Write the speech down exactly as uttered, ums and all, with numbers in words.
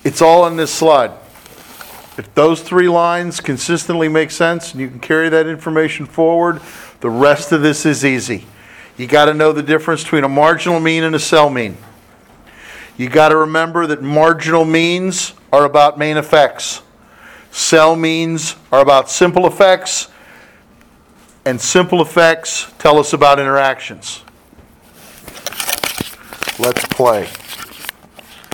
It's all in this slide. If those three lines consistently make sense and you can carry that information forward, the rest of this is easy. You got to know the difference between a marginal mean and a cell mean. You got to remember that marginal means are about main effects. Cell means are about simple effects, and simple effects tell us about interactions. Let's play.